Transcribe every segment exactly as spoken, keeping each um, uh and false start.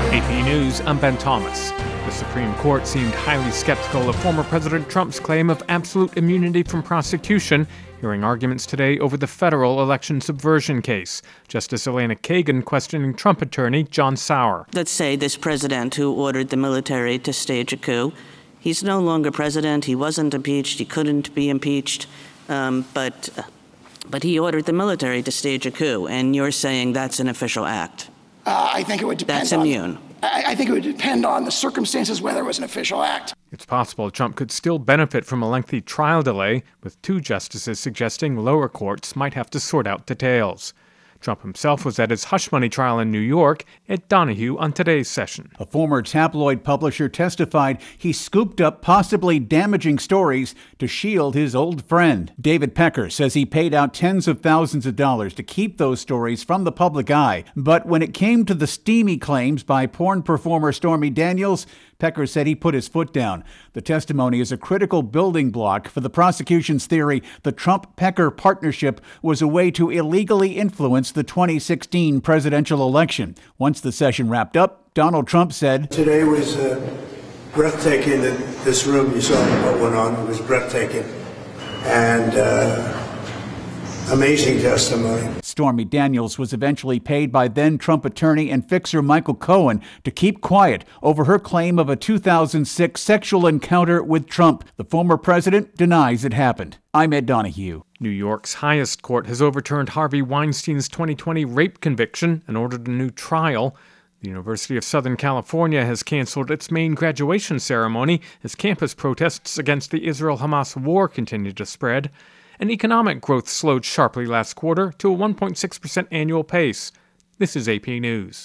A P News, I'm Ben Thomas. The Supreme Court seemed highly skeptical of former President Trump's claim of absolute immunity from prosecution, hearing arguments today over the federal election subversion case. Justice Elena Kagan questioning Trump attorney John Sauer. Let's say this president who ordered the military to stage a coup, he's no longer president, he wasn't impeached, he couldn't be impeached, um, but, but he ordered the military to stage a coup, and you're saying that's an official act. Uh, I think it would depend That's on, immune. I, I think it would depend on the circumstances whether it was an official act. It's possible Trump could still benefit from a lengthy trial delay, with two justices suggesting lower courts might have to sort out details. Trump himself was at his hush money trial in New York. Ed Donahue on today's session. A former tabloid publisher testified he scooped up possibly damaging stories to shield his old friend. David Pecker says he paid out tens of thousands of dollars to keep those stories from the public eye. But when it came to the steamy claims by porn performer Stormy Daniels, Pecker said he put his foot down. The testimony is a critical building block for the prosecution's theory the Trump-Pecker partnership was a way to illegally influence the twenty sixteen presidential election. Once the session wrapped up, Donald Trump said, "Today was uh, breathtaking. That this room, you saw what went on. It was breathtaking and uh, amazing testimony." Stormy Daniels was eventually paid by then Trump attorney and fixer Michael Cohen to keep quiet over her claim of a two thousand six sexual encounter with Trump. The former president denies it happened. I'm Ed Donahue. New York's highest court has overturned Harvey Weinstein's twenty twenty rape conviction and ordered a new trial. The University of Southern California has canceled its main graduation ceremony as campus protests against the Israel-Hamas war continue to spread. And economic growth slowed sharply last quarter to a one point six percent annual pace. This is A P News.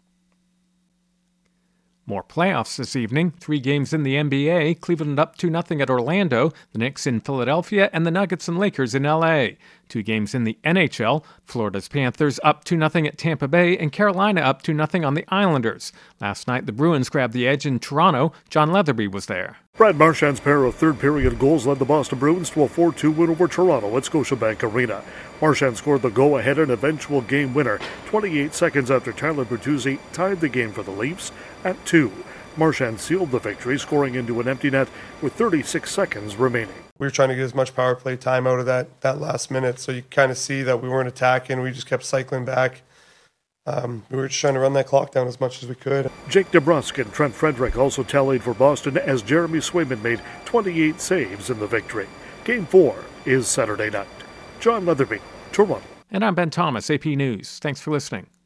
More playoffs this evening. Three games in the N B A. Cleveland up two nothing at Orlando. The Knicks in Philadelphia. And the Nuggets and Lakers in L A. Two games in the N H L. Florida's Panthers up two nothing at Tampa Bay. And Carolina up two nothing on the Islanders. Last night, the Bruins grabbed the edge in Toronto. John Leatherby was there. Brad Marchand's pair of third-period goals led the Boston Bruins to a four two win over Toronto at Scotiabank Arena. Marchand scored the go-ahead and eventual game winner twenty-eight seconds after Tyler Bertuzzi tied the game for the Leafs at two. Marchand sealed the victory, scoring into an empty net with thirty-six seconds remaining. We were trying to get as much power play time out of that, that last minute, so you kind of see that we weren't attacking. We just kept cycling back. Um, we were just trying to run that clock down as much as we could. Jake DeBrusk and Trent Frederick also tallied for Boston as Jeremy Swayman made twenty-eight saves in the victory. Game four is Saturday night. John Leatherby, Toronto. And I'm Ben Thomas, A P News. Thanks for listening.